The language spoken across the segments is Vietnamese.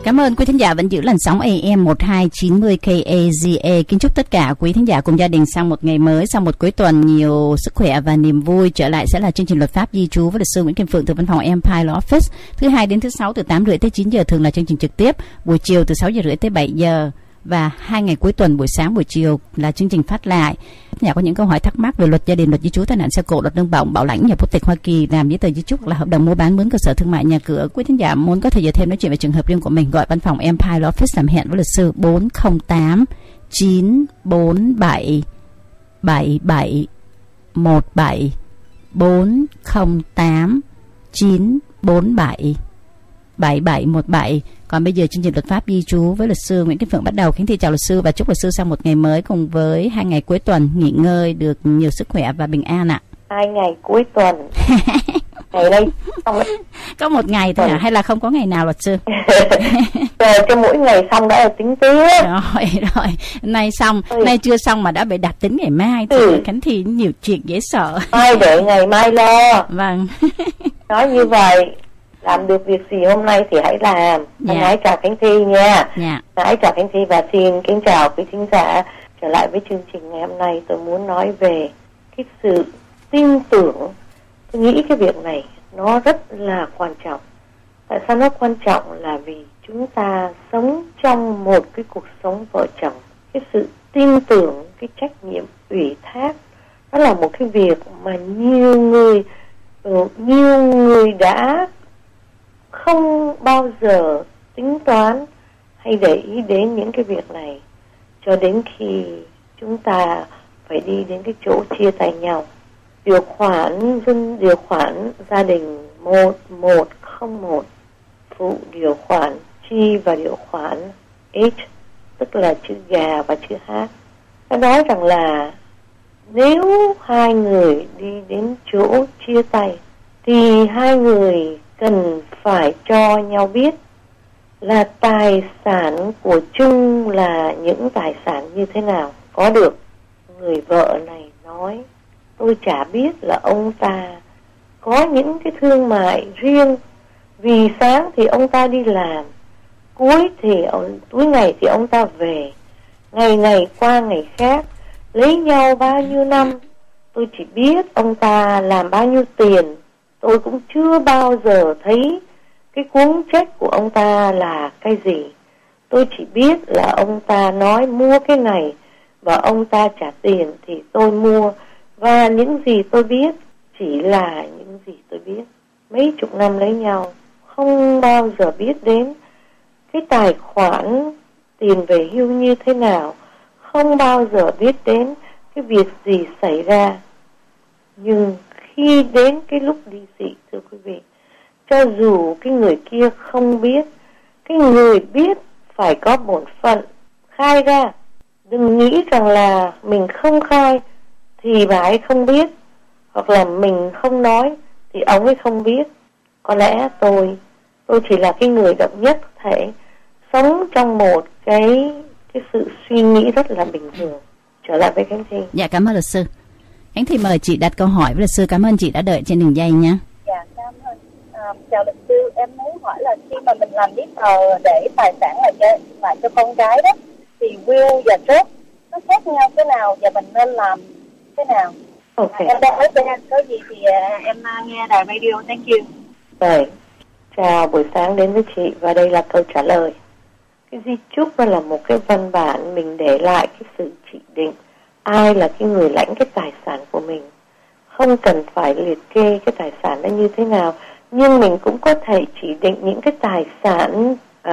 Cảm ơn quý thính giả vẫn giữ làn sóng AM 1290 KAZA. Kính chúc tất cả quý thính giả cùng gia đình sang một ngày mới, sang một cuối tuần nhiều sức khỏe và niềm vui. Trở lại sẽ là chương trình Luật pháp di trú với luật sư Nguyễn Kim Phượng từ văn phòng Empire Law Office. Thứ hai đến thứ sáu từ 8:30 tới 9 giờ thường là chương trình trực tiếp. Buổi chiều từ 6:30 tới 7 giờ. Và 2 ngày cuối tuần buổi sáng buổi chiều là chương trình phát lại. Nhà có những câu hỏi thắc mắc về luật gia đình, luật di trú, tai nạn xe cộ, luật lương bổng, bảo lãnh, nhà quốc tịch Hoa Kỳ, làm giấy tờ di trúc, là hợp đồng mua bán mướn cơ sở thương mại, nhà cửa. Quý thính giả muốn có thể giờ thêm nói chuyện về trường hợp riêng của mình, gọi văn phòng Empire Law Office làm hẹn với luật sư 408 947 7717 408 947 7717. Còn bây giờ chương trình Luật pháp di trú với luật sư Nguyễn Kim Phượng bắt đầu. Kính thì chào luật sư và chúc luật sư sang một ngày mới cùng với 2 ngày cuối tuần nghỉ ngơi được nhiều sức khỏe và bình an ạ. 2 ngày cuối tuần. Ngày đây có một ngày thôi à? Hay là không có ngày nào luật sư? Cho mỗi ngày xong đã là tính tiếp. Rồi, nay xong, nay chưa xong mà đã bị đặt tính ngày mai thì Khánh thì nhiều chuyện dễ sợ. Mai để ngày mai lo. Vâng. Nói như vậy, làm được việc gì hôm nay thì hãy làm. Thân ái chào Khánh Thi nha. Thân ái chào Khánh Thi và xin kính chào quý thính giả. Trở lại với chương trình ngày hôm nay, tôi muốn nói về cái sự tin tưởng. Tôi nghĩ cái việc này nó rất là quan trọng. Tại sao nó quan trọng? Là vì chúng ta sống trong một cái cuộc sống vợ chồng. Cái sự tin tưởng, cái trách nhiệm ủy thác, đó là một cái việc mà nhiều người đã không bao giờ tính toán hay để ý đến những cái việc này cho đến khi chúng ta phải đi đến cái chỗ chia tay nhau. Điều khoản gia đình 1101 phụ điều khoản G và điều khoản H, tức là chữ gà và chữ H. Nó nói rằng là nếu hai người đi đến chỗ chia tay thì hai người cần phải cho nhau biết là tài sản của chung là những tài sản như thế nào. Có được, người vợ này nói, tôi chả biết là ông ta có những cái thương mại riêng, vì sáng thì ông ta đi làm, cuối ngày thì ông ta về, ngày qua ngày khác, lấy nhau bao nhiêu năm, tôi chỉ biết ông ta làm bao nhiêu tiền. Tôi cũng chưa bao giờ thấy cái cuốn check của ông ta là cái gì. Tôi chỉ biết là ông ta nói mua cái này và ông ta trả tiền thì tôi mua. Và những gì tôi biết chỉ là những gì tôi biết. Mấy chục năm lấy nhau, không bao giờ biết đến cái tài khoản tiền về hưu như thế nào, không bao giờ biết đến cái việc gì xảy ra. Nhưng khi đến cái lúc ly dị, thưa quý vị, cho dù cái người kia không biết, cái người biết phải có bổn phận khai ra. Đừng nghĩ rằng là mình không khai thì bà ấy không biết, hoặc là mình không nói thì ông ấy không biết. Có lẽ tôi chỉ là cái người độc nhất thể sống trong một cái sự suy nghĩ rất là bình thường. Trở lại với Khánh Thi. Dạ, cảm ơn luật sư. Khánh Thi mời chị đặt câu hỏi với luật sư. Cảm ơn chị đã đợi trên đường dây nhé. Dạ, cảm ơn. Chào luật sư, em muốn hỏi là khi mà mình làm giấy tờ để tài sản lại cho con gái đó, thì will và trust nó khác nhau thế nào và mình nên làm thế nào? Okay. Em đang nói cho em có gì thì em nghe đài radio. Thank you. Rồi, chào buổi sáng đến với chị và đây là câu trả lời. Cái di chúc là một cái văn bản mình để lại cái sự chỉ định ai là cái người lãnh cái tài sản của mình. Không cần phải liệt kê cái tài sản đó như thế nào, nhưng mình cũng có thể chỉ định những cái tài sản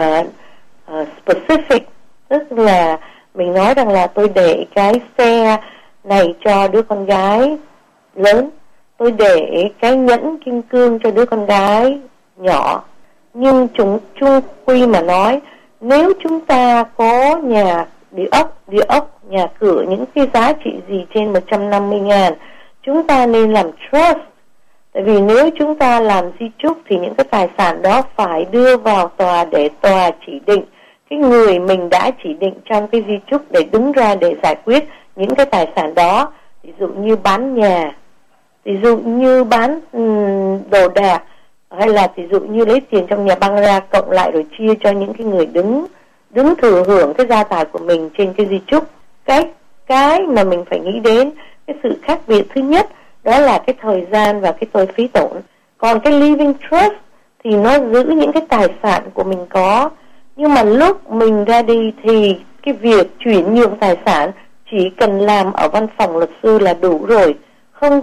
specific. Tức là mình nói rằng là tôi để cái xe này cho đứa con gái lớn, tôi để cái nhẫn kim cương cho đứa con gái nhỏ. Nhưng chung quy mà nói, nếu chúng ta có địa ốc, nhà cửa, những cái giá trị gì trên 150.000, chúng ta nên làm trust. Tại vì nếu chúng ta làm di chúc thì những cái tài sản đó phải đưa vào tòa để tòa chỉ định cái người mình đã chỉ định trong cái di chúc để đứng ra để giải quyết những cái tài sản đó. Ví dụ như bán nhà, ví dụ như bán đồ đạc, hay là ví dụ như lấy tiền trong nhà băng ra cộng lại rồi chia cho những cái người đứng thừa hưởng cái gia tài của mình trên cái di chúc. Cái mà mình phải nghĩ đến, cái sự khác biệt thứ nhất đó là cái thời gian và cái tôi phí tổn. Còn cái living trust thì nó giữ những cái tài sản của mình có, nhưng mà lúc mình ra đi thì cái việc chuyển nhượng tài sản chỉ cần làm ở văn phòng luật sư là đủ rồi, không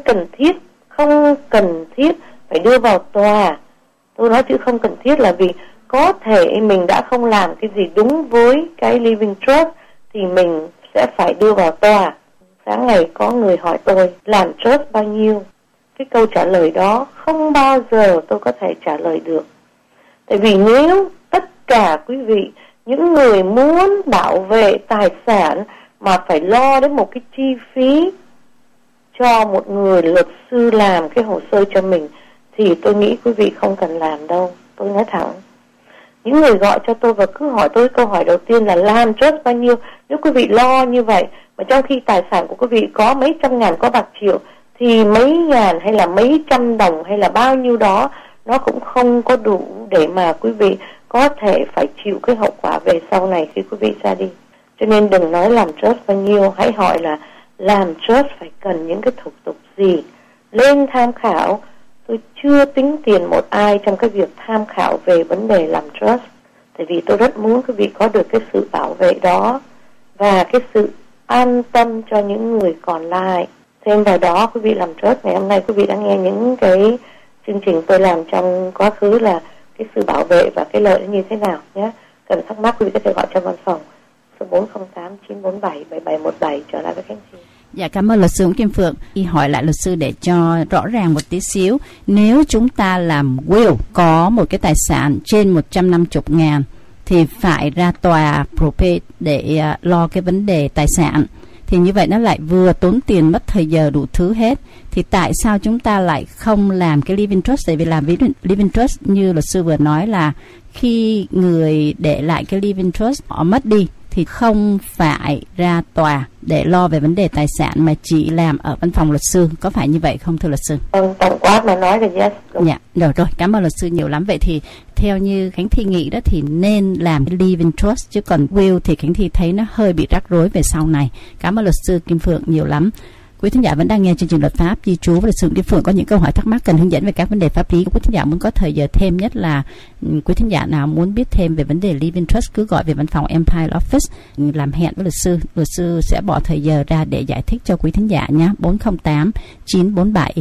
cần thiết phải đưa vào tòa. Tôi nói chữ không cần thiết là vì có thể mình đã không làm cái gì đúng với cái living trust thì mình sẽ phải đưa vào tòa. Sáng ngày có người hỏi tôi làm trust bao nhiêu, cái câu trả lời đó không bao giờ tôi có thể trả lời được. Tại vì nếu tất cả quý vị, những người muốn bảo vệ tài sản mà phải lo đến một cái chi phí cho một người luật sư làm cái hồ sơ cho mình, thì tôi nghĩ quý vị không cần làm đâu. Tôi nói thẳng. Những người gọi cho tôi và cứ hỏi tôi câu hỏi đầu tiên là làm trust bao nhiêu. Nếu quý vị lo như vậy mà trong khi tài sản của quý vị có mấy trăm ngàn, có bạc triệu, thì mấy ngàn hay là mấy trăm đồng hay là bao nhiêu đó nó cũng không có đủ để mà quý vị có thể phải chịu cái hậu quả về sau này khi quý vị ra đi. Cho nên đừng nói làm trust bao nhiêu, hãy hỏi là làm trust phải cần những cái thủ tục gì. Lên tham khảo. Tôi chưa tính tiền một ai trong cái việc tham khảo về vấn đề làm trust. Tại vì tôi rất muốn quý vị có được cái sự bảo vệ đó và cái sự an tâm cho những người còn lại. Thêm vào đó, quý vị làm trust, ngày hôm nay quý vị đã nghe những cái chương trình tôi làm trong quá khứ là cái sự bảo vệ và cái lợi như thế nào nhé. Cần thắc mắc quý vị có thể gọi cho văn phòng số 408 947 7717 trở lại với Khánh Chi. Dạ, cảm ơn luật sư Nguyễn Kim Phượng. Đi hỏi lại luật sư để cho rõ ràng một tí xíu. Nếu chúng ta làm will có một cái tài sản trên 150.000 thì phải ra tòa probate để lo cái vấn đề tài sản. Thì như vậy nó lại vừa tốn tiền, mất thời giờ, đủ thứ hết. Thì tại sao chúng ta lại không làm cái living trust? Tại vì làm living trust như luật sư vừa nói là khi người để lại cái living trust họ mất đi thì không phải ra tòa để lo về vấn đề tài sản mà chỉ làm ở văn phòng luật sư. Có phải như vậy không thưa luật sư? Tổng quát mà nói là yes. Dạ, rồi, cảm ơn luật sư nhiều lắm. Vậy thì theo như Khánh Thi nghĩ đó thì nên làm cái living trust, chứ còn will thì Khánh Thi thấy nó hơi bị rắc rối về sau này. Cảm ơn luật sư Kim Phượng nhiều lắm. Quý thính giả vẫn đang nghe chương trình Luật pháp di trú với luật sư Kim Phượng. Có những câu hỏi thắc mắc cần hướng dẫn về các vấn đề pháp lý. Quý thính giả muốn có thời giờ thêm, nhất là quý thính giả nào muốn biết thêm về vấn đề living trust cứ gọi về văn phòng Empire Office làm hẹn với luật sư sẽ bỏ thời giờ ra để giải thích cho quý thính giả nhé. 408 947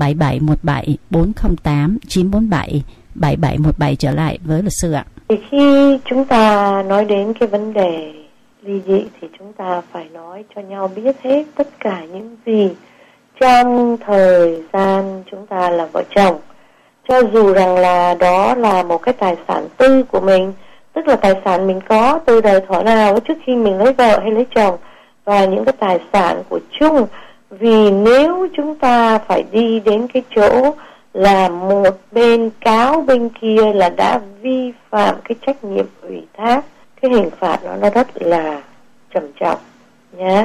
7717 408 947 7717 trở lại với luật sư ạ. Thì khi chúng ta nói đến cái vấn đề ly dị thì chúng ta phải nói cho nhau biết hết tất cả những gì trong thời gian chúng ta là vợ chồng. Cho dù rằng là đó là một cái tài sản tư của mình, tức là tài sản mình có từ đời thuở nào trước khi mình lấy vợ hay lấy chồng, và những cái tài sản của chung. Vì nếu chúng ta phải đi đến cái chỗ là một bên cáo bên kia là đã vi phạm cái trách nhiệm ủy thác, cái hình phạt nó rất là trầm trọng nhé.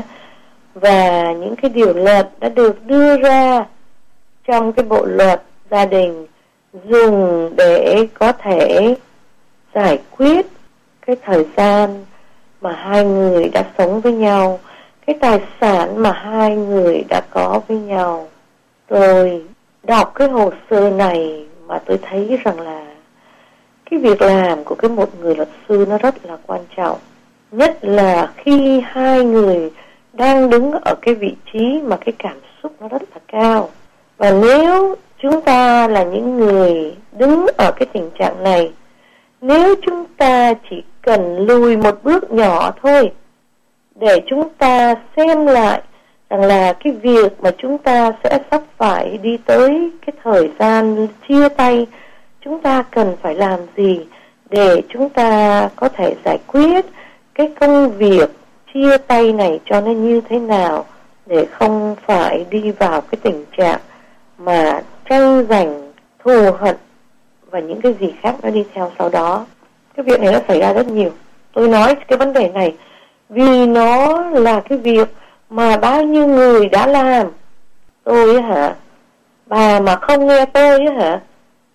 Và những cái điều luật đã được đưa ra trong cái bộ luật gia đình dùng để có thể giải quyết cái thời gian mà hai người đã sống với nhau, cái tài sản mà hai người đã có với nhau. Tôi đọc cái hồ sơ này mà tôi thấy rằng là cái việc làm của cái một người luật sư nó rất là quan trọng. Nhất là khi hai người đang đứng ở cái vị trí mà cái cảm xúc nó rất là cao. Và nếu chúng ta là những người đứng ở cái tình trạng này, nếu chúng ta chỉ cần lùi một bước nhỏ thôi để chúng ta xem lại rằng là cái việc mà chúng ta sẽ sắp phải đi tới cái thời gian chia tay, chúng ta cần phải làm gì để chúng ta có thể giải quyết cái công việc chia tay này cho nó như thế nào để không phải đi vào cái tình trạng mà tranh giành, thù hận và những cái gì khác nó đi theo sau đó. Cái việc này nó xảy ra rất nhiều. Tôi nói cái vấn đề này vì nó là cái việc mà bao nhiêu người đã làm. Tôi bà mà không nghe tôi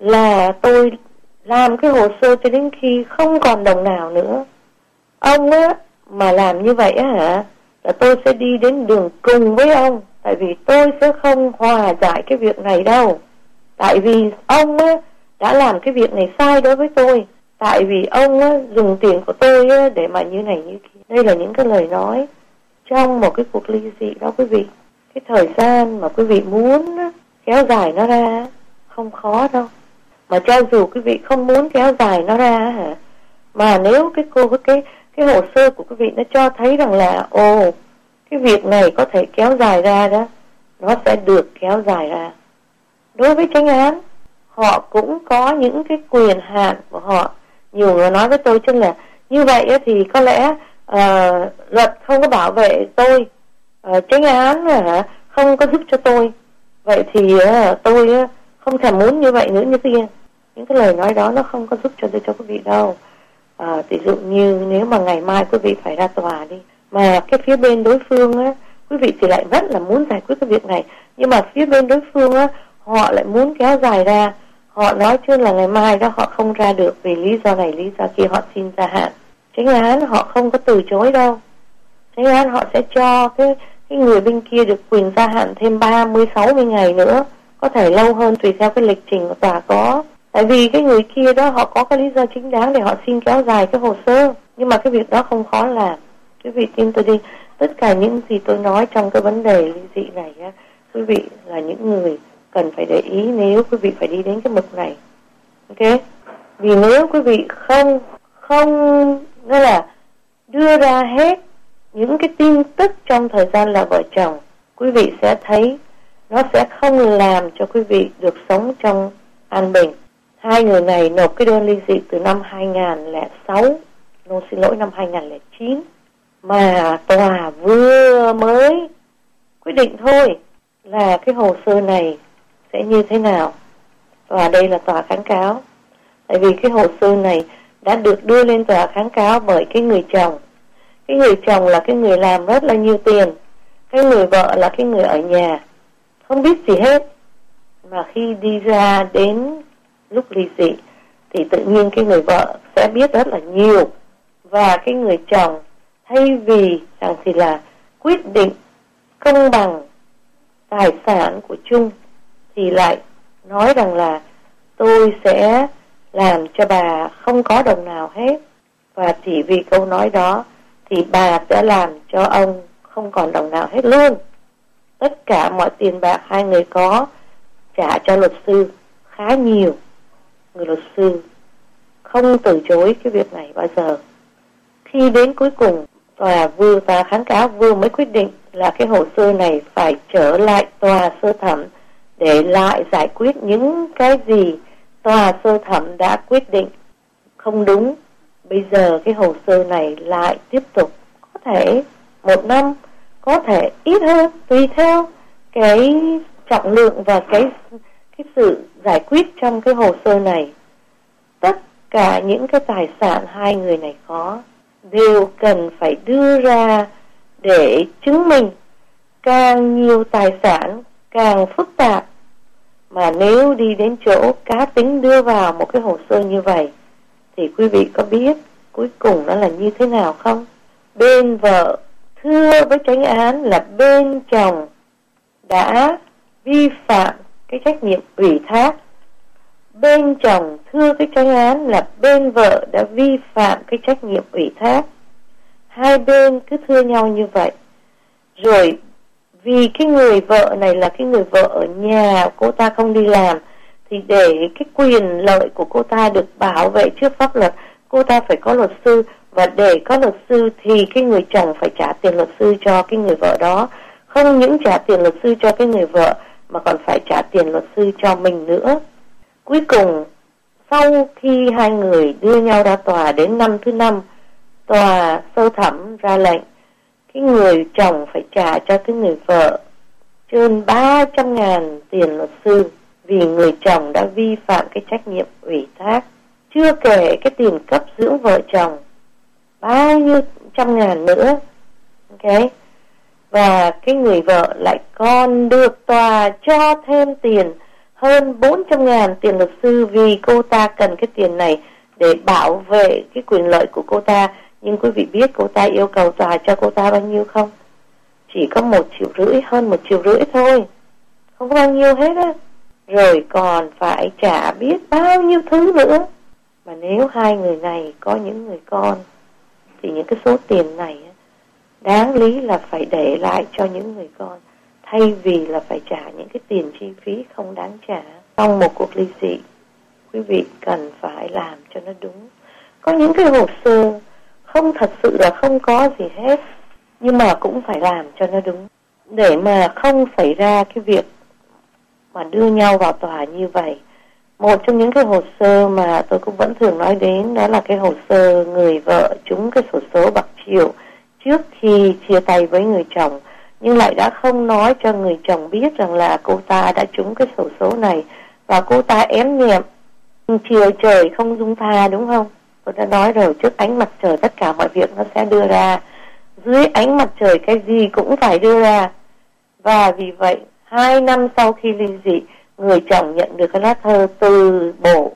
là tôi làm cái hồ sơ cho đến khi không còn đồng nào nữa. Ông á mà làm như vậy á hả, là tôi sẽ đi đến đường cùng với ông. Tại vì tôi sẽ không hòa giải cái việc này đâu. Tại vì ông á đã làm cái việc này sai đối với tôi. Tại vì ông á dùng tiền của tôi á để mà như này như kia. Đây là những cái lời nói trong một cái cuộc ly dị đó quý vị. Cái thời gian mà quý vị muốn á, kéo dài nó ra không khó đâu. Mà cho dù quý vị không muốn kéo dài nó ra hả, mà nếu cái hồ sơ của quý vị nó cho thấy rằng là cái việc này có thể kéo dài ra đó, nó sẽ được kéo dài ra. Đối với chánh án, họ cũng có những cái quyền hạn của họ. Nhiều người nói với tôi chứ là như vậy thì có lẽ luật không có bảo vệ tôi, chánh án không có giúp cho tôi. Vậy thì tôi không thèm muốn như vậy nữa như kia. Những cái lời nói đó nó không có giúp cho quý vị đâu. Ví dụ như nếu mà ngày mai quý vị phải ra tòa đi, mà cái phía bên đối phương á, quý vị thì lại rất là muốn giải quyết cái việc này, nhưng mà phía bên đối phương á, họ lại muốn kéo dài ra. Họ nói chứ là ngày mai đó họ không ra được vì lý do này lý do kia, họ xin gia hạn. Chánh án họ không có từ chối đâu. Chánh án họ sẽ cho cái người bên kia được quyền gia hạn thêm 30-60 ngày nữa, có thể lâu hơn tùy theo cái lịch trình của tòa có. Tại vì cái người kia đó họ có cái lý do chính đáng để họ xin kéo dài cái hồ sơ. Nhưng mà cái việc đó không khó làm. Quý vị tin tôi đi, tất cả những gì tôi nói trong cái vấn đề ly dị này á, quý vị là những người cần phải để ý nếu quý vị phải đi đến cái mục này. Ok? Vì nếu quý vị không nghĩa là đưa ra hết những cái tin tức trong thời gian là vợ chồng, quý vị sẽ thấy nó sẽ không làm cho quý vị được sống trong an bình. Hai người này nộp cái đơn ly dị từ năm 2006, năm 2009, mà tòa vừa mới quyết định thôi là cái hồ sơ này sẽ như thế nào. Tòa đây là tòa kháng cáo. Tại vì cái hồ sơ này đã được đưa lên tòa kháng cáo bởi cái người chồng. Cái người chồng là cái người làm rất là nhiều tiền. Cái người vợ là cái người ở nhà, không biết gì hết. Mà khi đi ra đến lúc ly dị thì tự nhiên cái người vợ sẽ biết rất là nhiều. Và cái người chồng thay vì rằng thì là quyết định công bằng tài sản của chung thì lại nói rằng là tôi sẽ làm cho bà không có đồng nào hết. Và chỉ vì câu nói đó thì bà sẽ làm cho ông không còn đồng nào hết luôn. Tất cả mọi tiền bạc hai người có trả cho luật sư khá nhiều. Người luật sư không từ chối cái việc này bao giờ. Khi đến cuối cùng tòa kháng cáo vừa mới quyết định là cái hồ sơ này phải trở lại tòa sơ thẩm để lại giải quyết những cái gì tòa sơ thẩm đã quyết định không đúng. Bây giờ cái hồ sơ này lại tiếp tục, có thể 1 năm, có thể ít hơn, tùy theo cái trọng lượng và cái sự giải quyết trong cái hồ sơ này. Tất cả những cái tài sản hai người này có đều cần phải đưa ra để chứng minh. Càng nhiều tài sản càng phức tạp, mà nếu đi đến chỗ cá tính đưa vào một cái hồ sơ như vậy thì quý vị có biết cuối cùng nó là như thế nào không? Bên vợ thưa với chánh án là bên chồng đã vi phạm cái trách nhiệm ủy thác. Bên chồng thưa cái chánh án là bên vợ đã vi phạm cái trách nhiệm ủy thác. Hai bên cứ thưa nhau như vậy. Rồi vì cái người vợ này là cái người vợ ở nhà, cô ta không đi làm, thì để cái quyền lợi của cô ta được bảo vệ trước pháp luật, cô ta phải có luật sư. Và để có luật sư thì cái người chồng phải trả tiền luật sư cho cái người vợ đó. Không những trả tiền luật sư cho cái người vợ mà còn phải trả tiền luật sư cho mình nữa. Cuối cùng, sau khi hai người đưa nhau ra tòa đến năm thứ 5, tòa sơ thẩm ra lệnh cái người chồng phải trả cho cái người vợ trên 300.000 tiền luật sư vì người chồng đã vi phạm cái trách nhiệm ủy thác. Chưa kể cái tiền cấp dưỡng vợ chồng bao nhiêu trăm ngàn nữa. Ok. Và cái người vợ lại còn được tòa cho thêm tiền hơn 400.000 tiền luật sư vì cô ta cần cái tiền này để bảo vệ cái quyền lợi của cô ta. Nhưng quý vị biết cô ta yêu cầu tòa cho cô ta bao nhiêu không? Chỉ có 1,5 triệu, hơn 1,5 triệu thôi, không có bao nhiêu hết á. Rồi còn phải trả biết bao nhiêu thứ nữa. Mà nếu hai người này có những người con thì những cái số tiền này đáng lý là phải để lại cho những người con, thay vì là phải trả những cái tiền chi phí không đáng trả trong một cuộc ly dị. Quý vị cần phải làm cho nó đúng. Có những cái hồ sơ không, thật sự là không có gì hết, nhưng mà cũng phải làm cho nó đúng, để mà không xảy ra cái việc mà đưa nhau vào tòa như vậy. Một trong những cái hồ sơ mà tôi cũng vẫn thường nói đến đó là cái hồ sơ người vợ trúng cái xổ số bạc triệu trước khi chia tay với người chồng, nhưng lại đã không nói cho người chồng biết rằng là cô ta đã trúng cái xổ số này, và cô ta ém nhẹm chiều trời không dung tha, đúng không? Tôi đã nói rồi, trước ánh mặt trời tất cả mọi việc nó sẽ đưa ra, dưới ánh mặt trời cái gì cũng phải đưa ra. Và vì vậy 2 năm sau khi ly dị, người chồng nhận được cái lá thơ từ bộ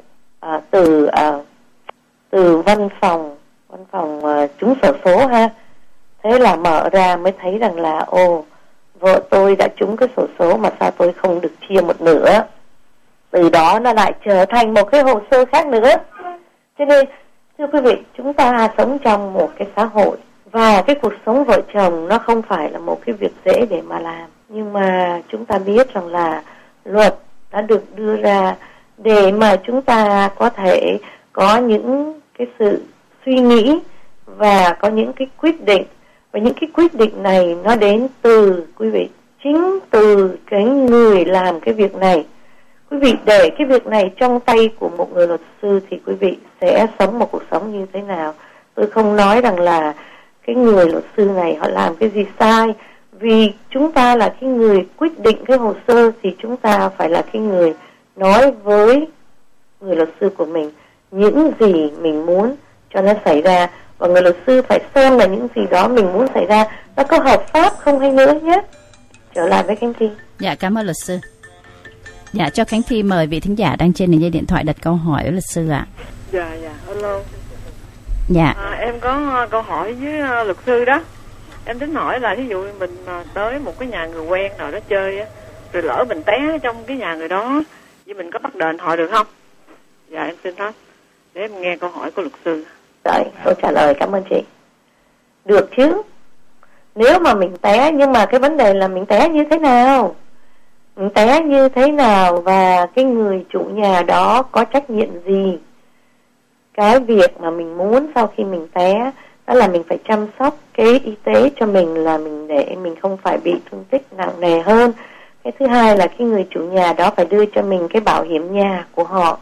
từ văn phòng trúng xổ số ha. Thế là mở ra mới thấy rằng là vợ tôi đã trúng cái xổ số mà sao tôi không được chia một nửa. Từ đó nó lại trở thành một cái hồ sơ khác nữa. Cho nên thưa quý vị, chúng ta sống trong một cái xã hội, và cái cuộc sống vợ chồng nó không phải là một cái việc dễ để mà làm. Nhưng mà chúng ta biết rằng là luật đã được đưa ra để mà chúng ta có thể có những cái sự suy nghĩ và có những cái quyết định. Và những cái quyết định này nó đến từ, quý vị, chính từ cái người làm cái việc này. Quý vị để cái việc này trong tay của một người luật sư thì quý vị sẽ sống một cuộc sống như thế nào? Tôi không nói rằng là cái người luật sư này họ làm cái gì sai, vì chúng ta là cái người quyết định cái hồ sơ thì chúng ta phải là cái người nói với người luật sư của mình những gì mình muốn cho nó xảy ra, và người luật sư phải xem là những gì đó mình muốn xảy ra nó có hợp pháp không hay nữa nhé. Trở lại với Khánh Thi. Dạ, cảm ơn luật sư. Dạ, cho Khánh Thi mời vị thính giả đang trên đường dây điện thoại đặt câu hỏi với luật sư ạ. Dạ, hello. Dạ. Em có câu hỏi với luật sư đó. Em tính hỏi là ví dụ mình tới một cái nhà người quen nào đó chơi á, rồi lỡ mình té trong cái nhà người đó, vậy mình có bắt đền họ được không? Dạ, em xin hết để em nghe câu hỏi của luật sư. Rồi, tôi trả lời, cảm ơn chị. Được chứ. Nếu mà mình té, nhưng mà cái vấn đề là mình té như thế nào? Mình té như thế nào và cái người chủ nhà đó có trách nhiệm gì? Cái việc mà mình muốn sau khi mình té đó là mình phải chăm sóc cái y tế cho mình, là mình để mình không phải bị thương tích nặng nề hơn. Cái thứ hai là cái người chủ nhà đó phải đưa cho mình cái bảo hiểm nhà của họ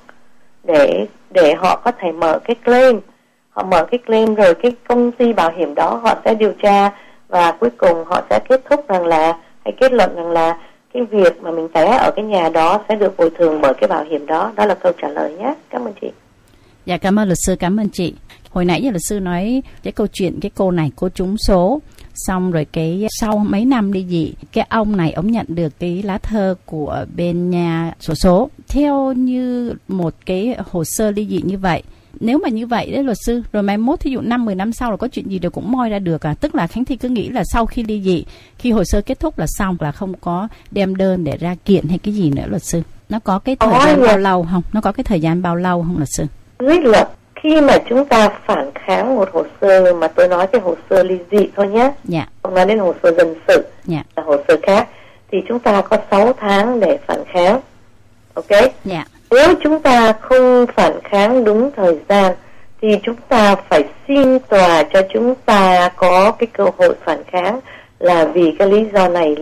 để họ có thể mở cái claim. Họ mở cái claim rồi cái công ty bảo hiểm đó họ sẽ điều tra, và cuối cùng họ sẽ kết thúc rằng là, hay kết luận rằng là cái việc mà mình té ở cái nhà đó sẽ được bồi thường bởi cái bảo hiểm đó. Đó là câu trả lời nhé. Cảm ơn chị. Dạ, cảm ơn luật sư, cảm ơn chị. Hồi nãy giờ luật sư nói cái câu chuyện cái cô này cô trúng số, xong rồi cái sau mấy năm ly dị, cái ông này ông nhận được cái lá thơ của bên nhà xổ số. Theo như một cái hồ sơ ly dị như vậy, nếu mà như vậy đấy luật sư, rồi mai mốt thí dụ 5-10 năm sau là có chuyện gì đều cũng moi ra được à? Tức là Khánh Thi cứ nghĩ là sau khi ly dị, khi hồ sơ kết thúc là xong, là không có đem đơn để ra kiện hay cái gì nữa luật sư. Nó có cái thời gian bao lâu không? Nó có cái thời gian bao lâu không luật sư? Dưới luật, khi mà chúng ta phản kháng một hồ sơ, mà tôi nói cái hồ sơ ly dị thôi nhé, dạ, không nói đến hồ sơ dân sự, dạ, là hồ sơ khác, thì chúng ta có 6 tháng để phản kháng. Ok? dạ. Nếu chúng ta không phản kháng đúng thời gian thì chúng ta phải xin tòa cho chúng ta có cái cơ hội phản kháng, là vì cái lý do này,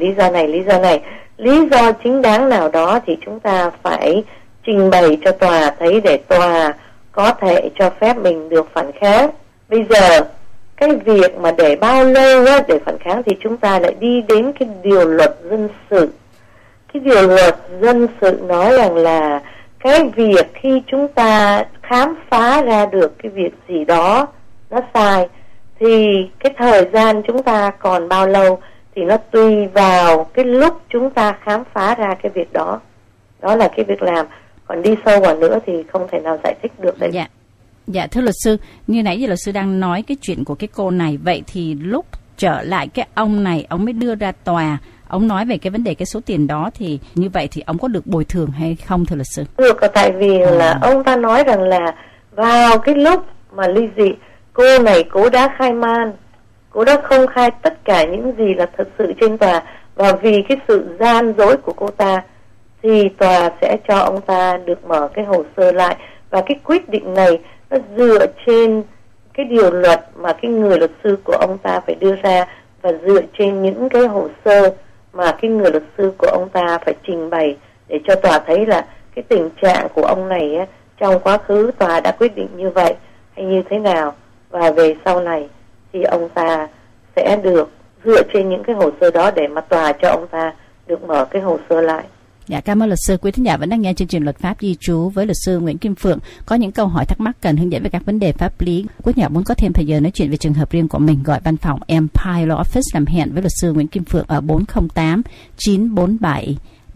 lý do chính đáng nào đó thì chúng ta phải trình bày cho tòa thấy để tòa có thể cho phép mình được phản kháng. Bây giờ cái việc mà để bao lâu để phản kháng thì chúng ta lại đi đến cái điều luật dân sự. Cái điều luật dân sự nói rằng là cái việc khi chúng ta khám phá ra được cái việc gì đó nó sai thì cái thời gian chúng ta còn bao lâu thì nó tùy vào cái lúc chúng ta khám phá ra cái việc đó. Đó là cái việc làm. Còn đi sâu vào nữa thì không thể nào giải thích được đấy. Dạ, thưa luật sư, như nãy giờ luật sư đang nói cái chuyện của cái cô này, vậy thì lúc trở lại cái ông này, ông mới đưa ra tòa, ông nói về cái vấn đề cái số tiền đó, thì như vậy thì ông có được bồi thường hay không, thưa luật sư? Được, tại vì là ông ta nói rằng là vào cái lúc mà ly dị, cô này cô đã khai man, cô đã không khai tất cả những gì là thật sự trên tòa, và vì cái sự gian dối của cô ta thì tòa sẽ cho ông ta được mở cái hồ sơ lại. Và cái quyết định này nó dựa trên cái điều luật mà cái người luật sư của ông ta phải đưa ra, và dựa trên những cái hồ sơ mà cái người luật sư của ông ta phải trình bày để cho tòa thấy là cái tình trạng của ông này á, trong quá khứ tòa đã quyết định như vậy hay như thế nào, và về sau này thì ông ta sẽ được dựa trên những cái hồ sơ đó để mà tòa cho ông ta được mở cái hồ sơ lại. Dạ, cảm ơn luật sư. Quý thính giả vẫn đang nghe chương trình Luật pháp di trú với luật sư Nguyễn Kim Phượng. Có những câu hỏi thắc mắc cần hướng dẫn về các vấn đề pháp lý. Quý thính giả muốn có thêm thời giờ nói chuyện về trường hợp riêng của mình, gọi văn phòng Empire Law Office làm hẹn với luật sư Nguyễn Kim Phượng ở 408 947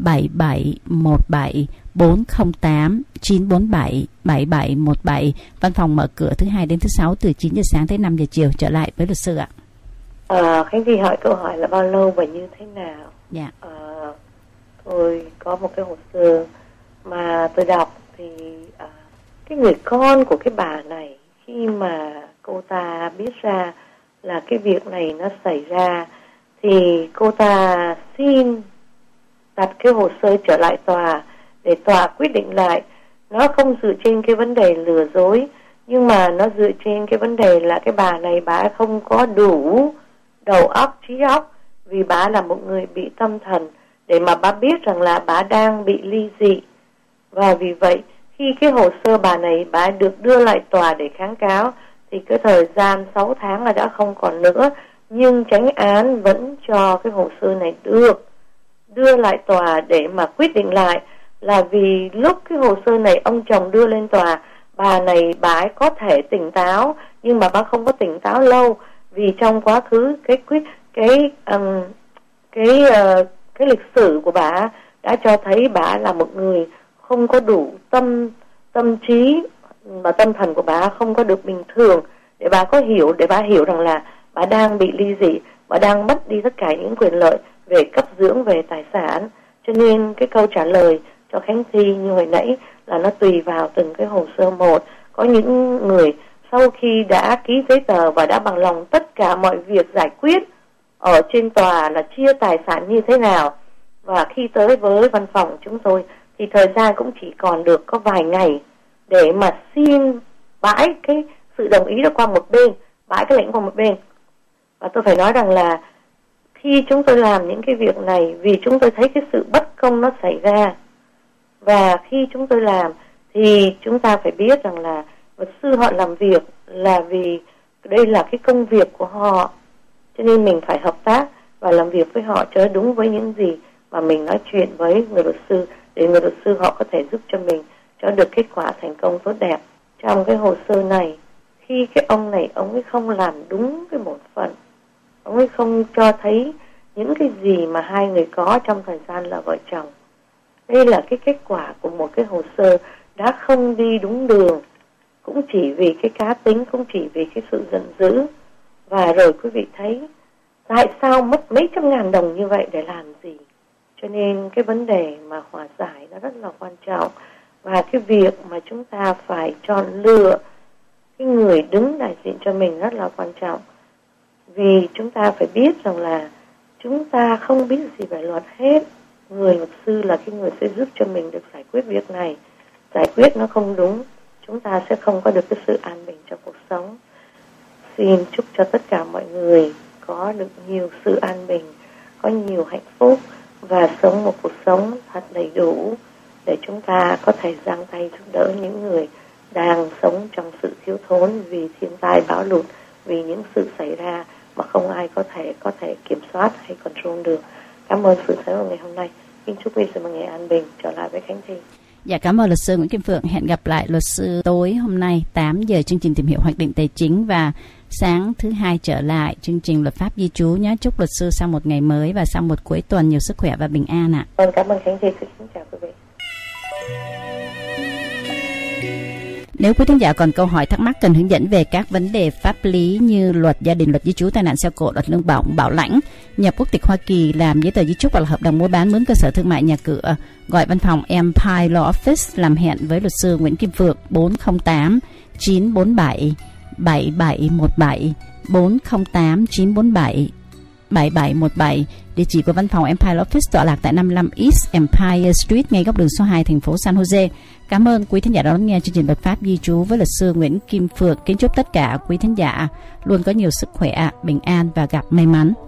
7717, 408 947 7717. Văn phòng mở cửa thứ Hai đến thứ Sáu từ 9 giờ sáng tới 5 giờ chiều. Trở lại với luật sư ạ. Khánh Thi hỏi câu hỏi là bao lâu và như thế nào? Dạ. Tôi có một cái hồ sơ mà tôi đọc thì cái người con của cái bà này, khi mà cô ta biết ra là cái việc này nó xảy ra thì cô ta xin đặt cái hồ sơ trở lại tòa để tòa quyết định lại. Nó không dựa trên cái vấn đề lừa dối, nhưng mà nó dựa trên cái vấn đề là cái bà này bà không có đủ đầu óc, trí óc, vì bà là một người bị tâm thần, để mà bà biết rằng là bà đang bị ly dị. Và vì vậy khi cái hồ sơ bà này bà được đưa lại tòa để kháng cáo thì cái thời gian 6 tháng là đã không còn nữa, nhưng chánh án vẫn cho cái hồ sơ này được đưa lại tòa để mà quyết định lại, là vì lúc cái hồ sơ này ông chồng đưa lên tòa, bà này bà ấy có thể tỉnh táo, nhưng mà bà không có tỉnh táo lâu, vì trong quá khứ cái lịch sử của bà đã cho thấy bà là một người không có đủ tâm trí, và tâm thần của bà không có được bình thường để bà hiểu rằng là bà đang bị ly dị, bà đang mất đi tất cả những quyền lợi về cấp dưỡng, về tài sản. Cho nên cái câu trả lời cho Khánh Thi như hồi nãy là nó tùy vào từng cái hồ sơ một. Có những người sau khi đã ký giấy tờ và đã bằng lòng tất cả mọi việc giải quyết ở trên tòa là chia tài sản như thế nào, và khi tới với văn phòng chúng tôi thì thời gian cũng chỉ còn được có vài ngày để mà xin bãi cái sự đồng ý đó qua một bên, bãi cái lệnh qua một bên. Và tôi phải nói rằng là khi chúng tôi làm những cái việc này, vì chúng tôi thấy cái sự bất công nó xảy ra, và khi chúng tôi làm thì chúng ta phải biết rằng là luật sư họ làm việc là vì đây là cái công việc của họ, cho nên mình phải hợp tác và làm việc với họ cho đúng với những gì mà mình nói chuyện với người luật sư, để người luật sư họ có thể giúp cho mình cho được kết quả thành công tốt đẹp. Trong cái hồ sơ này, khi cái ông này ông ấy không làm đúng cái bổn phận, ông ấy không cho thấy những cái gì mà hai người có trong thời gian là vợ chồng. Đây là cái kết quả của một cái hồ sơ đã không đi đúng đường, cũng chỉ vì cái cá tính, cũng chỉ vì cái sự giận dữ. Và rồi quý vị thấy tại sao mất mấy trăm ngàn đồng như vậy để làm gì? Cho nên cái vấn đề mà hòa giải nó rất là quan trọng. Và cái việc mà chúng ta phải chọn lựa cái người đứng đại diện cho mình rất là quan trọng. Vì chúng ta phải biết rằng là chúng ta không biết gì về luật hết. Người luật sư là cái người sẽ giúp cho mình được giải quyết việc này. Giải quyết nó không đúng, chúng ta sẽ không có được cái sự an bình trong cuộc sống. Xin chúc cho tất cả mọi người có được nhiều sự an bình, có nhiều hạnh phúc và sống một cuộc sống thật đầy đủ, để chúng ta có thể giang tay giúp đỡ những người đang sống trong sự thiếu thốn vì thiên tai bão lụt, vì những sự xảy ra mà không ai có thể kiểm soát hay control được. Cảm ơn sự theo dõi ngày hôm nay. Xin chúc quý vị một ngày an bình. Trở lại với Khánh Thi. Dạ, cảm ơn luật sư Nguyễn Kim Phượng. Hẹn gặp lại luật sư tối hôm nay 8 giờ chương trình tìm hiểu hoạch định tài chính, và sáng thứ Hai trở lại chương trình luật pháp di trú nhé. Chúc luật sư sau một ngày mới và sau một cuối tuần nhiều sức khỏe và bình an ạ. Cảm ơn Khánh Thi. Xin chào quý vị. Nếu quý thính giả còn câu hỏi thắc mắc cần hướng dẫn về các vấn đề pháp lý như luật gia đình, luật di trú, tai nạn xe cộ, luật lương bổng, bảo lãnh, nhập quốc tịch Hoa Kỳ, làm giấy tờ di chúc hoặc là hợp đồng mua bán, mướn cơ sở thương mại, nhà cửa, gọi văn phòng Empire Law Office, làm hẹn với luật sư Nguyễn Kim Phượng 408 947 7717 408 947 7717. Địa chỉ của văn phòng Empire Law Office tọa lạc tại 55 East Empire Street, ngay góc đường số 2, thành phố San Jose. Cảm ơn quý thính giả đã đón nghe chương trình Luật pháp di trú với luật sư Nguyễn Kim Phượng. Kính chúc tất cả quý thính giả luôn có nhiều sức khỏe, bình an và gặp may mắn.